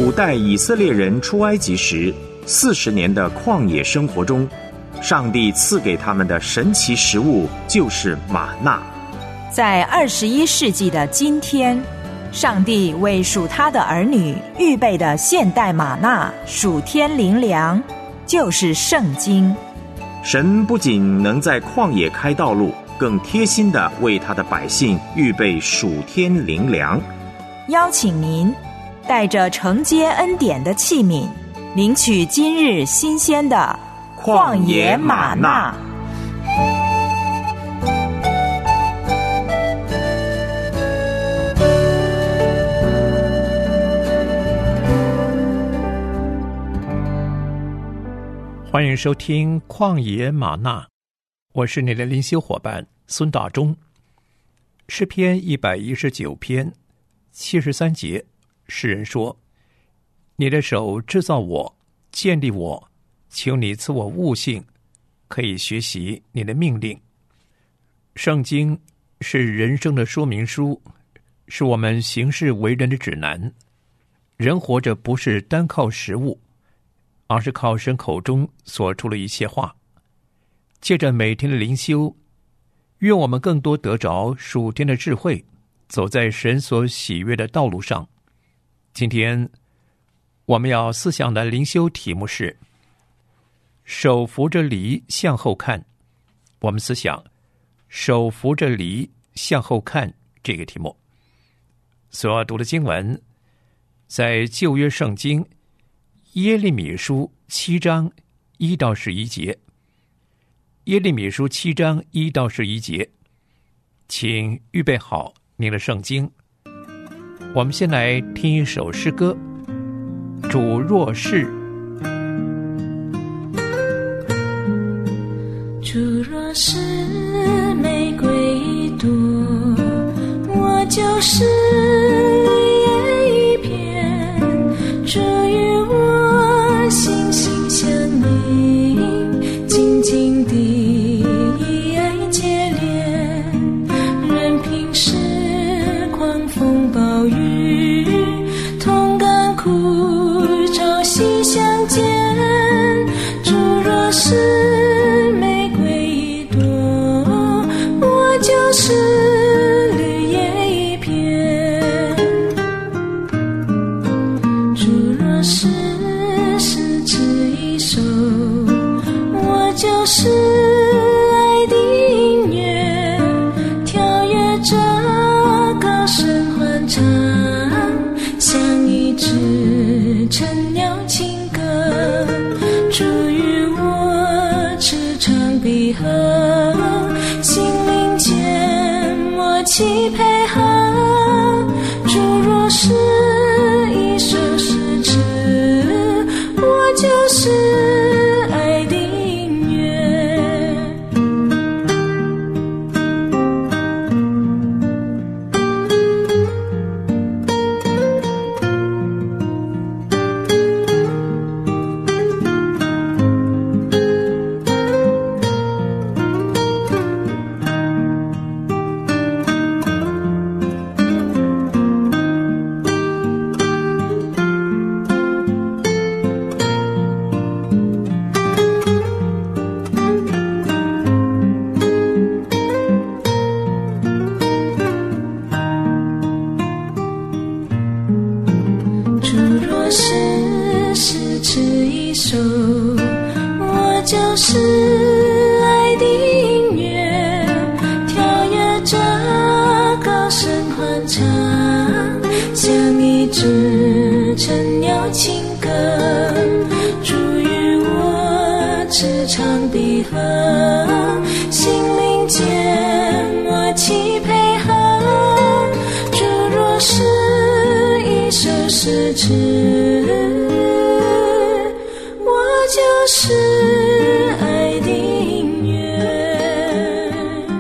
古代以色列人出埃及时40年的旷野生活中，上帝赐给他们的神奇食物就是玛纳。 在21世纪的今天，上帝为属他的儿女预备的现代玛纳属天灵粮，就是圣经。 神不仅能在旷野开道路，更贴心地为他的百姓预备属天灵粮。 邀请您带着承接恩典的器皿，领取今日新鲜的旷野玛纳。 欢迎收听旷野玛纳，我是你的灵修伙伴孙大中。诗篇119篇73节，诗人说：你的手制造我，建立我，求你赐我悟性，可以学习你的命令。圣经是人生的说明书，是我们行事为人的指南。人活着不是单靠食物，而是靠神口中所出的一切话。借着每天的灵修，愿我们更多得着属天的智慧，走在神所喜悦的道路上。今天我们要思想的灵修题目是手扶着犁向后看。我们思想手扶着犁向后看这个题目。所要读的经文在旧约圣经耶利米书7章1到11节。耶利米书7章1到11节，请预备好您的圣经。我们先来听一首诗歌，主若是。 主若是玫瑰一朵，我就是绿叶一片。主与我心心相印，紧紧地爱结连，任凭时狂风暴雨，同甘苦朝夕相见。主若是玫瑰一朵，我就是绿叶一片。主若是十指一手，我就是爱的音乐，跳跃着高声欢唱，像一支晨鸟情歌。主与我驰骋闭合，心灵间默契配合。主若是一首诗词，我就是爱的音乐。主若是十指一手，我就是爱的音乐，跳跃着高声欢唱，像一支晨鸟情歌。主与我驰骋闭合，心灵间默契配合。主若是一首诗词，我就是爱的音乐。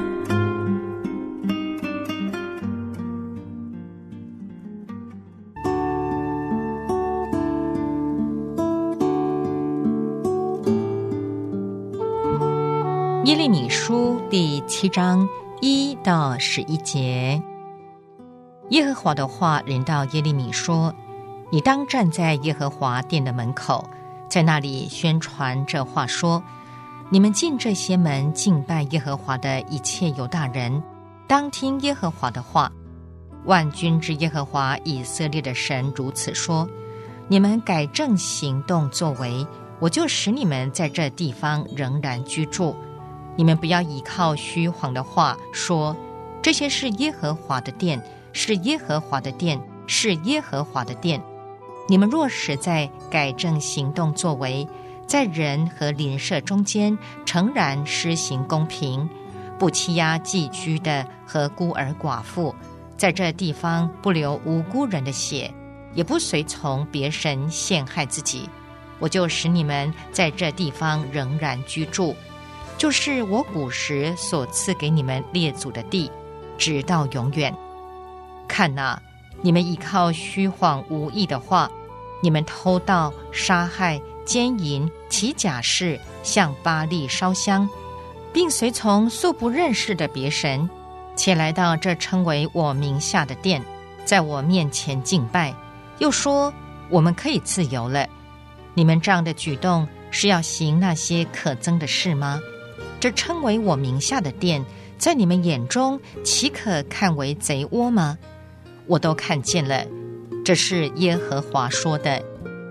耶利米书第7章1到11节，耶和华的话临到耶利米说： 你当站在耶和华殿的门口，在那里宣传这话说：你们进这些门敬拜耶和华的一切犹大人，当听耶和华的话。万军之耶和华以色列的神如此说：你们改正行动作为，我就使你们在这地方仍然居住。你们不要依靠虚谎的话说，这些是耶和华的殿，是耶和华的殿，是耶和华的殿。你们若实在改正行动作为，在人和邻舍中间诚然施行公平，不欺压寄居的和孤儿寡妇，在这地方不流无辜人的血，也不随从别神陷害自己，我就使你们在这地方仍然居住，就是我古时所赐给你们列祖的地，直到永远。看哪，你们依靠虚谎无益的话，你们偷盗、杀害、奸淫、起假誓，向巴力烧香，并随从素不认识的别神，且来到这称为我名下的殿，在我面前敬拜，又说我们可以自由了。你们这样的举动是要行那些可憎的事吗？这称为我名下的殿，在你们眼中岂可看为贼窝吗？我都看见了，这是耶和华说的。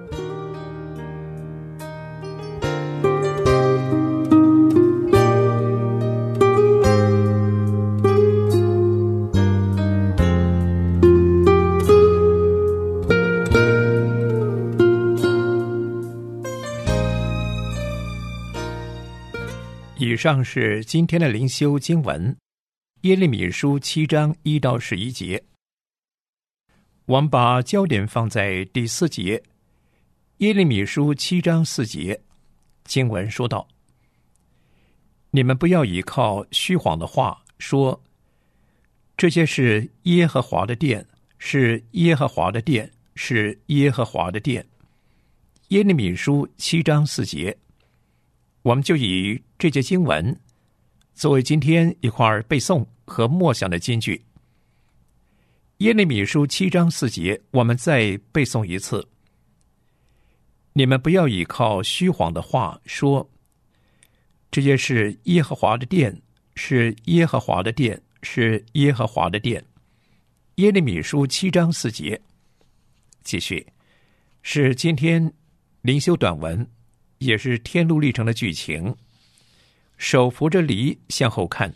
以上是今天的灵修经文，耶利米书7章1到11节。我们把焦点放在第4节，耶利米书7章4节，经文说道：你们不要依靠虚谎的话说，这些是耶和华的殿，是耶和华的殿，是耶和华的殿。耶利米书7章4节，我们就以这节经文作为今天一块背诵和默想的金句。耶利米书7章4节，我们再背诵一次：你们不要依靠虚谎的话说，这些是耶和华的殿，是耶和华的殿，是耶和华的殿。耶利米书7章4节。继续是今天灵修短文，也是天路历程的剧情。手扶着犁向后看。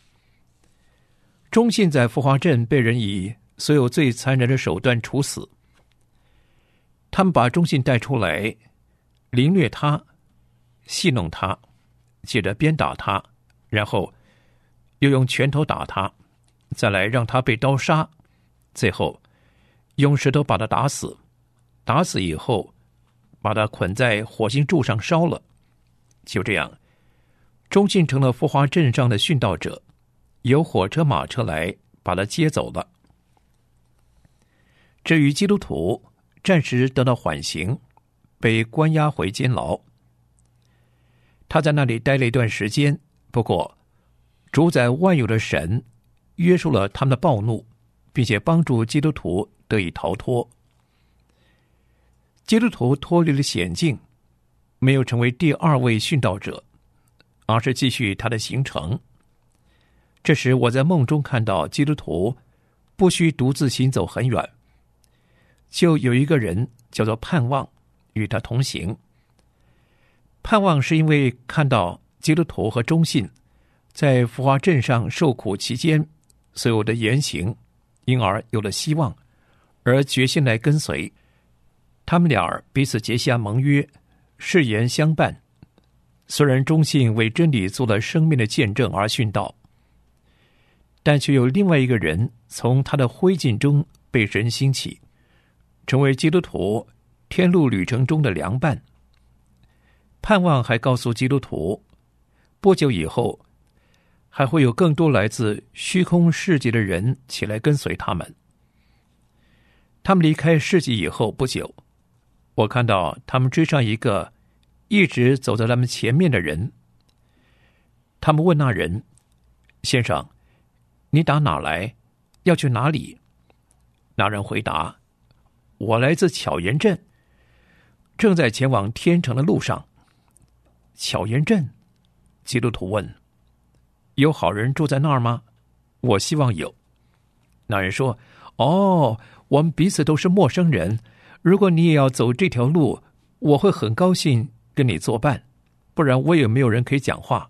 忠信在福华镇被人以所有最残忍的手段处死。他们把忠信带出来，凌虐他，戏弄他，接着鞭打他，然后又用拳头打他，再来让他被刀杀，最后用石头把他打死。打死以后把他捆在火星柱上烧了。就这样，忠信成了福华镇上的殉道者，有火车马车来把他接走了。至于基督徒，暂时得到缓刑，被关押回监牢。他在那里待了一段时间，不过主宰万有的神约束了他们的暴怒，并且帮助基督徒得以逃脱。基督徒脱离了险境，没有成为第二位殉道者，而是继续他的行程。这时我在梦中看到基督徒不需独自行走很远，就有一个人叫做盼望与他同行。盼望是因为看到基督徒和忠信在福华镇上受苦期间所有的言行，因而有了希望，而决心来跟随。他们俩彼此结下盟约，誓言相伴。虽然忠信为真理做了生命的见证而殉道，但却有另外一个人从他的灰烬中被神兴起，成为基督徒天路旅程中的良伴。盼望还告诉基督徒，不久以后还会有更多来自虚空世界的人起来跟随他们。他们离开世界以后不久，我看到他们追上一个一直走在他们前面的人。他们问那人：先生，你打哪来？要去哪里？那人回答： 我来自巧言镇，正在前往天城的路上。”巧言镇，基督徒问：“有好人住在那儿吗？”“我希望有。”那人说：“哦，我们彼此都是陌生人，如果你也要走这条路，我会很高兴跟你作伴，不然我也没有人可以讲话。”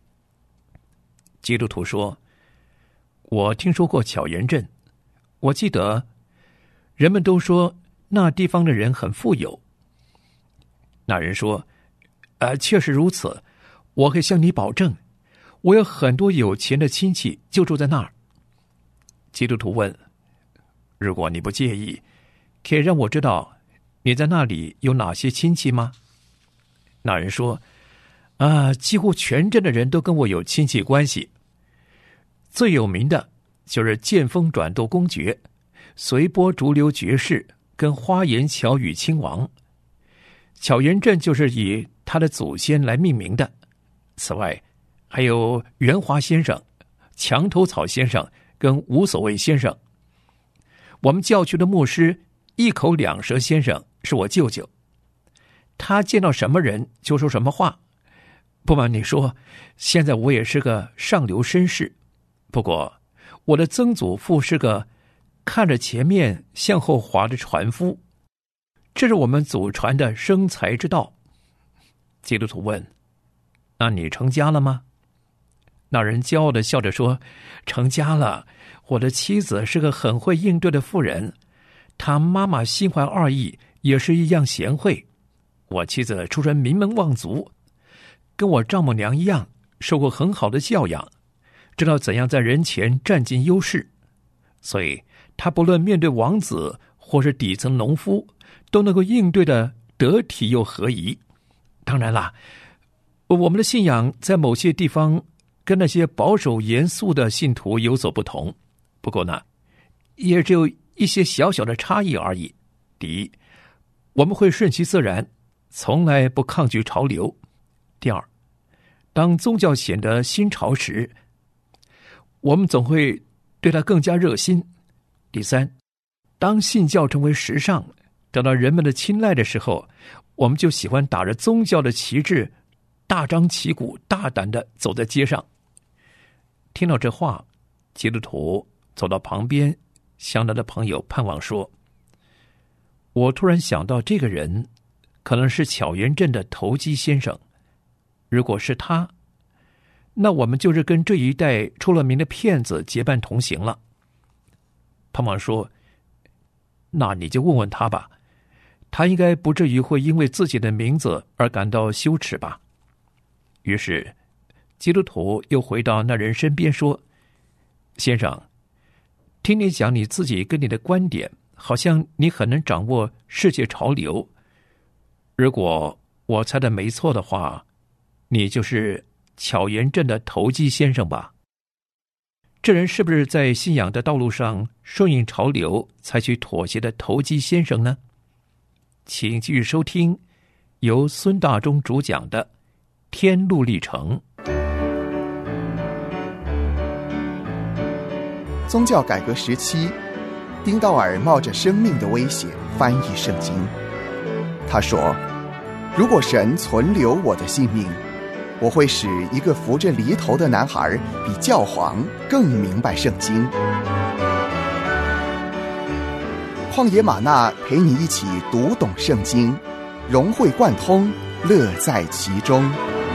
基督徒说：“我听说过巧言镇，我记得人们都说那地方的人很富有。”那人说：“确实如此，我可以向你保证，我有很多有钱的亲戚就住在那儿。”基督徒问：“如果你不介意，可以让我知道你在那里有哪些亲戚吗？”那人说：“几乎全镇的人都跟我有亲戚关系。最有名的就是剑锋转斗公爵、随波逐流爵士跟花言巧语亲王。巧言镇就是以他的祖先来命名的。此外，还有袁华先生、墙头草先生跟无所谓先生。我们教区的牧师一口两舌先生是我舅舅，他见到什么人就说什么话。不瞒你说，现在我也是个上流绅士，不过我的曾祖父是个看着前面向后滑的船夫，这是我们祖传的生财之道。”基督徒问：“那你成家了吗？”那人骄傲地笑着说：“成家了，我的妻子是个很会应对的妇人，她妈妈心怀二意，也是一样贤惠。我妻子出身名门望族，跟我丈母娘一样，受过很好的教养，知道怎样在人前占尽优势，所以她不论面对王子或是底层农夫，都能够应对的得体又合宜。当然啦，我们的信仰在某些地方跟那些保守严肃的信徒有所不同，不过呢，也只有一些小小的差异而已。第一，我们会顺其自然，从来不抗拒潮流。第二，当宗教显得新潮时，我们总会对它更加热心。第三，当信教成为时尚，得到人们的青睐的时候，我们就喜欢打着宗教的旗帜，大张旗鼓、大胆地走在街上。”听到这话，基督徒走到旁边，向他的朋友盼望说：“我突然想到，这个人可能是巧言镇的投机先生。如果是他，那我们就是跟这一代出了名的骗子结伴同行了。”盼望说：“那你就问问他吧，他应该不至于会因为自己的名字而感到羞耻吧。”于是基督徒又回到那人身边说：“先生，听你讲你自己跟你的观点，好像你很能掌握世界潮流。如果我猜的没错的话，你就是巧言镇的投机先生吧？这人是不是在信仰的道路上顺应潮流，采取妥协的投机先生呢？”请继续收听由孙大中主讲的《天路历程》。 宗教改革时期，丁道尔冒着生命的危险翻译圣经。他说：“如果神存留我的性命，我会使一个扶着犁头的男孩比教皇更明白圣经。”旷野玛纳陪你一起读懂圣经，融会贯通，乐在其中。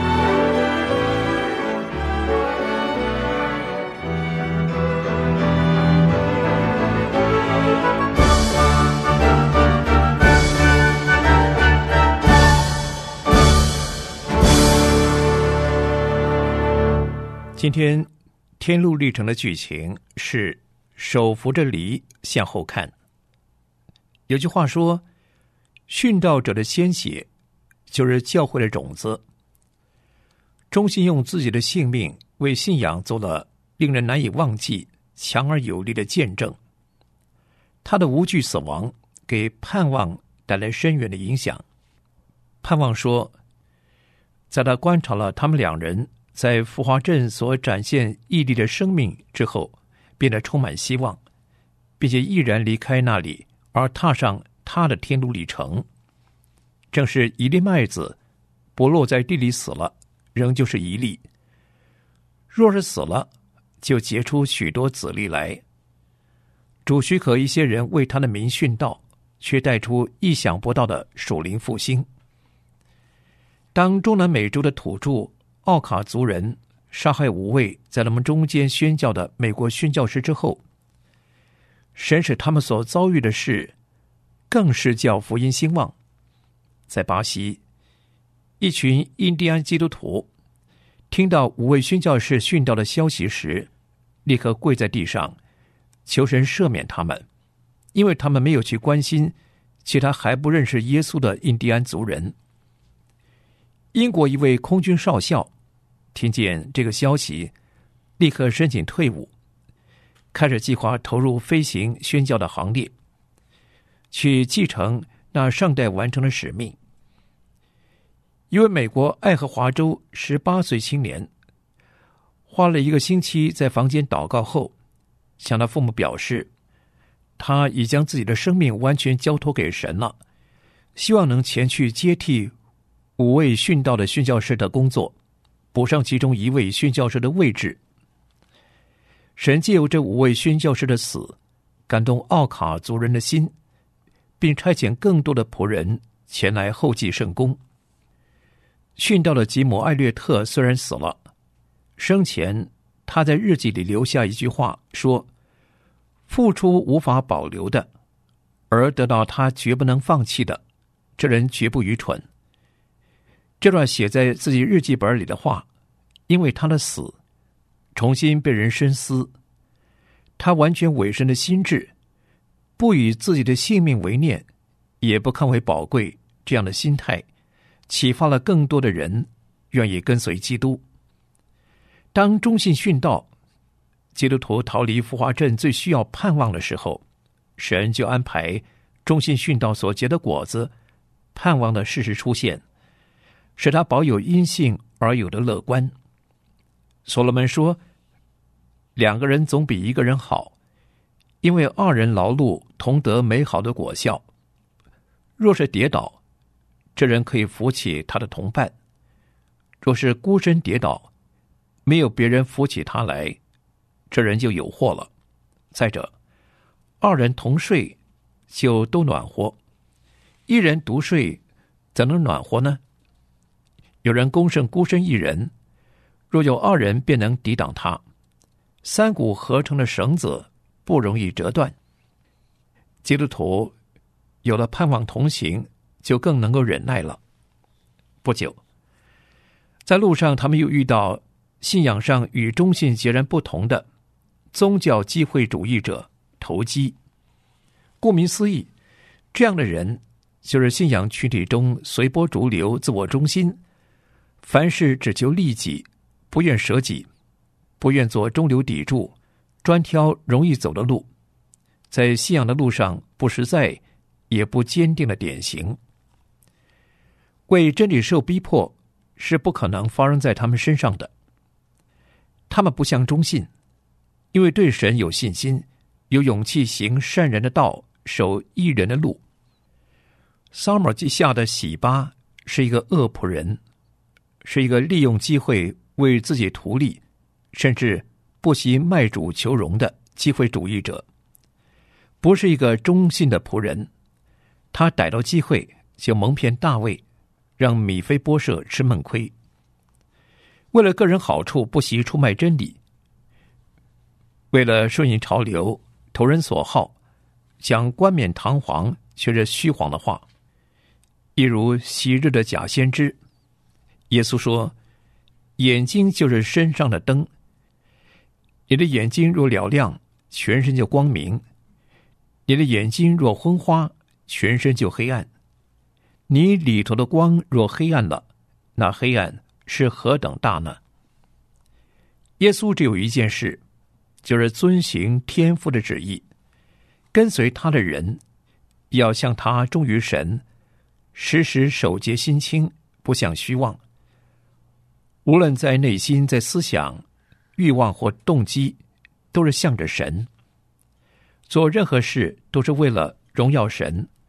今天天路历程的剧情是手扶着犁向后看。有句话说，殉道者的鲜血就是教会的种子。忠心用自己的性命为信仰做了令人难以忘记、强而有力的见证。他的无惧死亡给盼望带来深远的影响。盼望说，在他观察了他们两人在福华镇所展现毅力的生命之后，变得充满希望，并且毅然离开那里，而踏上他的天路历程。正是一粒麦子不落在地里死了，仍旧是一粒；若是死了，就结出许多子粒来。主许可一些人为他的名殉道，却带出意想不到的属灵复兴。当中南美洲的土著奥卡族人杀害5位在他们中间宣教的美国宣教师之后，神使他们所遭遇的事更是叫福音兴旺。在巴西，一群印第安基督徒听到5位宣教士殉道的消息时，立刻跪在地上求神赦免他们，因为他们没有去关心其他还不认识耶稣的印第安族人。英国一位空军少校听见这个消息，立刻申请退伍，开始计划投入飞行宣教的行列，去继承那尚待完成的使命。一位美国爱荷华州18岁青年花了1个星期在房间祷告后，向他父母表示，他已将自己的生命完全交托给神了，希望能前去接替5位殉道的宣教士的工作，补上其中1位宣教士的位置。神借由这5位宣教士的死，感动奥卡族人的心，并差遣更多的仆人前来后继圣功。殉道的吉姆·艾略特虽然死了，生前他在日记里留下一句话说，付出无法保留的，而得到他绝不能放弃的，这人绝不愚蠢。这段写在自己日记本里的话，因为他的死重新被人深思，他完全委身的心志，不以自己的性命为念，也不看为宝贵，这样的心态启发了更多的人愿意跟随基督。当忠信殉道，基督徒逃离福华镇最需要盼望的时候，神就安排忠信殉道所结的果子，盼望的事实出现，使他保有因信而有的乐观。所罗门说，2个人总比1个人好，因为2人劳碌同得美好的果效。若是跌倒，这人可以扶起他的同伴；若是孤身跌倒，没有别人扶起他来，这人就有祸了。再者，2人同睡就都暖和，1人独睡怎能暖和呢？有人攻胜孤身1人，若有2人便能抵挡他。3股合成的绳子不容易折断。基督徒有了盼望同行，就更能够忍耐了。不久，在路上他们又遇到信仰上与忠信截然不同的宗教机会主义者投机。顾名思义，这样的人就是信仰群体中随波逐流、自我中心，凡事只求利己，不愿舍己，不愿做中流砥柱，专挑容易走的路，在信仰的路上不实在也不坚定的典型。为真理受逼迫是不可能发生在他们身上的。他们不像忠信，因为对神有信心，有勇气行善人的道，守义人的路。撒母耳记下的洗巴是一个恶仆人，是一个利用机会为自己图利，甚至不惜卖主求荣的机会主义者，不是一个忠信的仆人。他逮到机会就蒙骗大卫，让米非波设吃闷亏。为了个人好处，不惜出卖真理；为了顺应潮流，投人所好，讲冠冕堂皇却是虚晃的话，一如昔日的假先知。耶稣说，眼睛就是身上的灯，你的眼睛若嘹亮，全身就光明；你的眼睛若昏花，全身就黑暗。你里头的光若黑暗了，那黑暗是何等大呢？耶稣只有一件事，就是遵行天父的旨意，跟随他的人要向他忠于神，时时守节心清，不向虚妄。无论在内心、在思想、欲望或动机，都是向着神。做任何事都是为了荣耀神，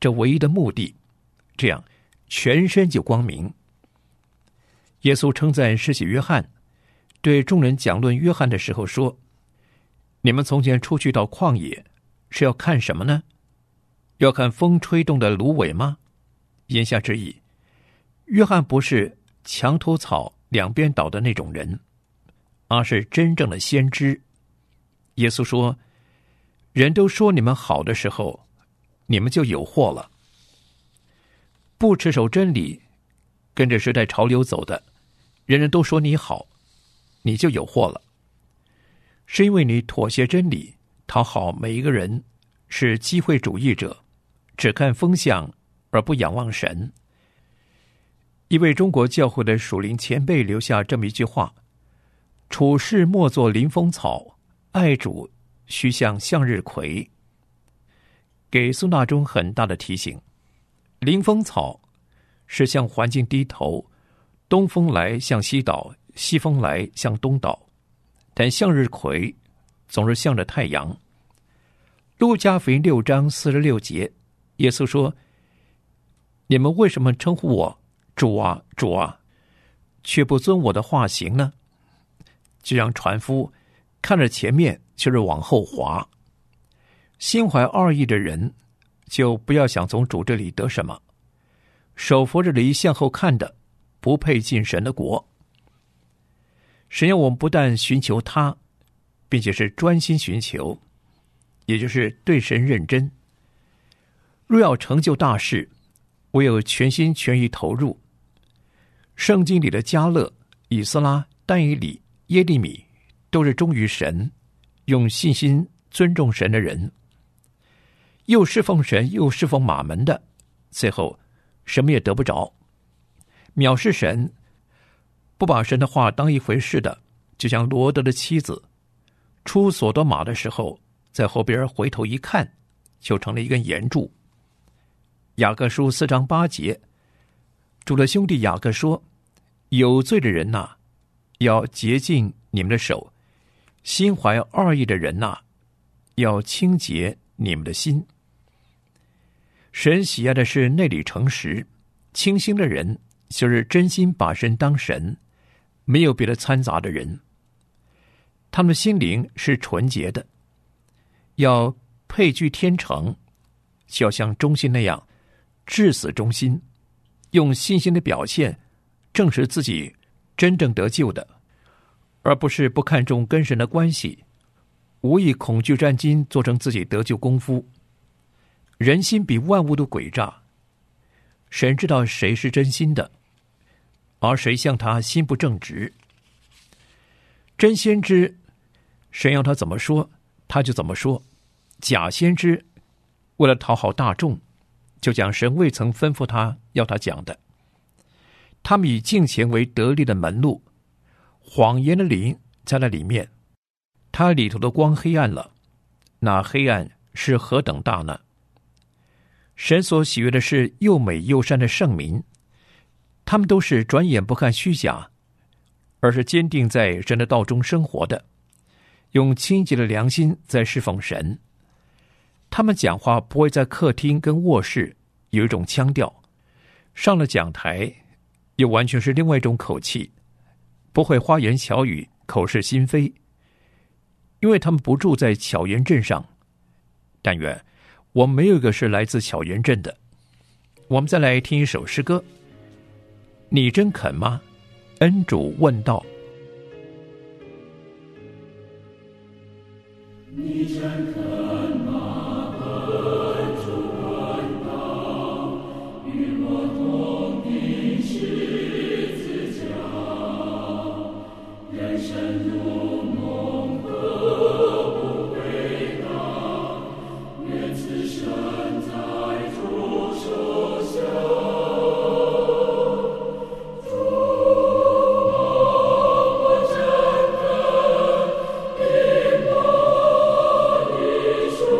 这唯一的目的，这样全身就光明。耶稣称赞施洗约翰，对众人讲论约翰的时候说：你们从前出去到旷野，是要看什么呢？要看风吹动的芦苇吗？言下之意，约翰不是墙头草两边倒的那种人，而是真正的先知。耶稣说，人都说你们好的时候，你们就有祸了。不持守真理，跟着时代潮流走的，人人都说你好，你就有祸了。是因为你妥协真理，讨好每一个人，是机会主义者，只看风向而不仰望神。一位中国教会的属灵前辈留下这么一句话：处事莫作临风草，爱主须像向日葵。给孙大中很大的提醒。临风草是向环境低头，东风来向西倒，西风来向东倒，但向日葵总是向着太阳。路加福音6章46节，耶稣说：你们为什么称呼我主啊主啊，却不遵我的话行呢？就让船夫看着前面就是往后滑。心怀二意的人，就不要想从主这里得什么。手扶着犁向后看的，不配进神的国。神要我们不但寻求他，并且是专心寻求，也就是对神认真。若要成就大事，唯有全心全意投入。圣经里的迦勒、以斯拉、但以理、耶利米都是忠于神，用信心尊重神的人。又侍奉神又侍奉马门的，最后什么也得不着。藐视神，不把神的话当一回事的，就像罗德的妻子出索多玛的时候，在后边回头一看，就成了一根岩柱。雅各书4章8节，主的兄弟雅各说：有罪的人哪，要洁净你们的手；心怀二意的人哪，要清洁你们的心。神喜爱的是内里诚实、清心的人，就是真心把神当神，没有别的掺杂的人。他们的心灵是纯洁的，要配居天成，就要像忠心那样至死忠心，用信心的表现证实自己真正得救的，而不是不看重跟神的关系，无以恐惧战兢做成自己得救功夫。人心比万物都诡诈，神知道谁是真心的，而谁向他心不正直。真先知，神要他怎么说他就怎么说；假先知，为了讨好大众，就讲神未曾吩咐他要他讲的。他们以敬虔为得力的门路，谎言的灵在那里面，他里头的光黑暗了，那黑暗是何等大呢？神所喜悦的是又美又善的圣民，他们都是转眼不看虚假，而是坚定在神的道中生活的，用清洁的良心在侍奉神。他们讲话不会在客厅跟卧室有一种腔调，上了讲台又完全是另外一种口气，不会花言巧语、口是心非，因为他们不住在巧言镇上。但愿我们没有一个是来自巧言镇的。我们再来听一首诗歌，你真肯吗？恩主问道。 你真肯吗？恩主问道，与我同定十字架，人生如梦何不回答，愿此生在主手下。我真肯因我一生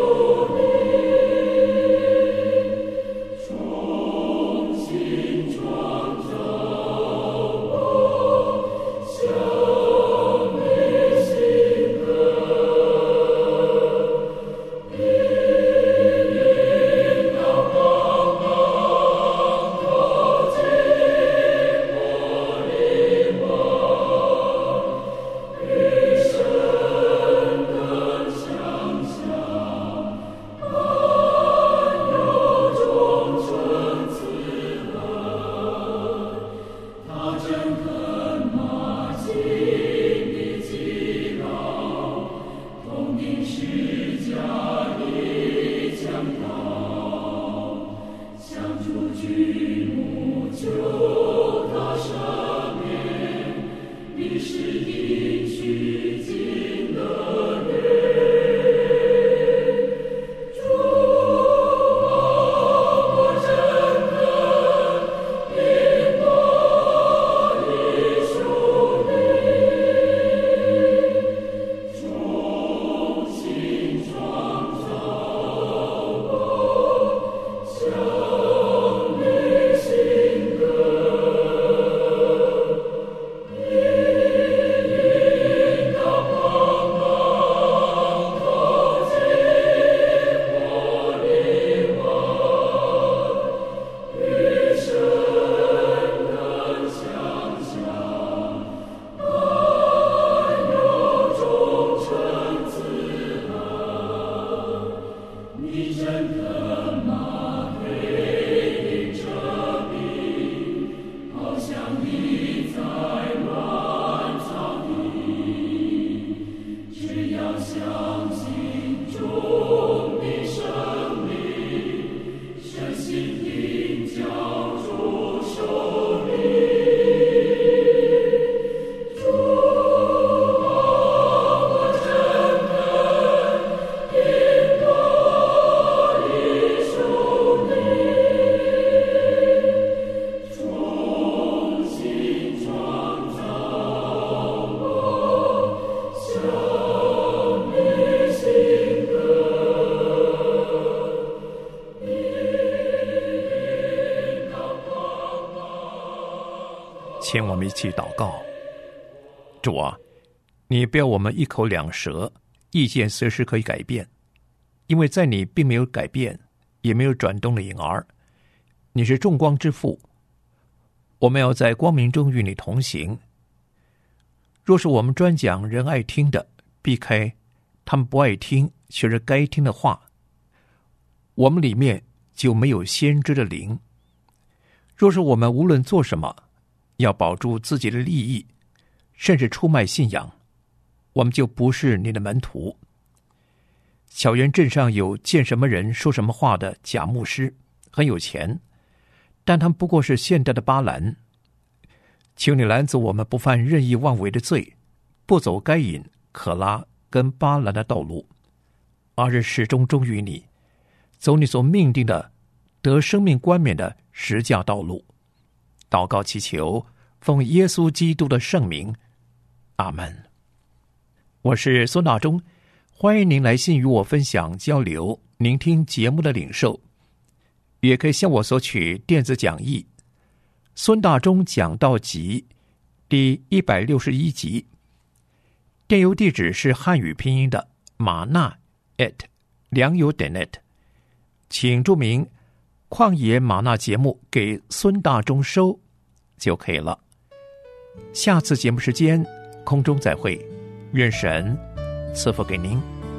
请我们一起祷告。主啊，你不要我们一口两舌，意见随时可以改变，因为在你并没有改变，也没有转动的影儿。你是众光之父，我们要在光明中与你同行。若是我们专讲人爱听的，避开他们不爱听却是该听的话，我们里面就没有先知的灵。若是我们无论做什么，要保住自己的利益，甚至出卖信仰，我们就不是你的门徒。小园镇上有见什么人说什么话的假牧师，很有钱，但他们不过是现代的巴兰。请你拦阻我们不犯任意妄为的罪，不走该隐、可拉跟巴兰的道路，而是始终忠于你，走你所命定的得生命冠冕的十架道路。祷告祈求，奉耶稣基督的圣名，阿们。我是孙大中，欢迎您来信与我分享交流您听节目的领受，也可以向我索取电子讲义孙大中讲道集第161集，电邮地址是汉语拼音的马纳良友.net， 请注明旷野马纳节目给孙大中收就可以了。下次节目时间空中再会，愿神赐福给您。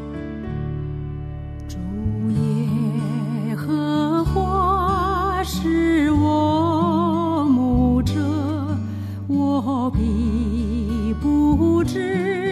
主耶和华是我牧者，我必不致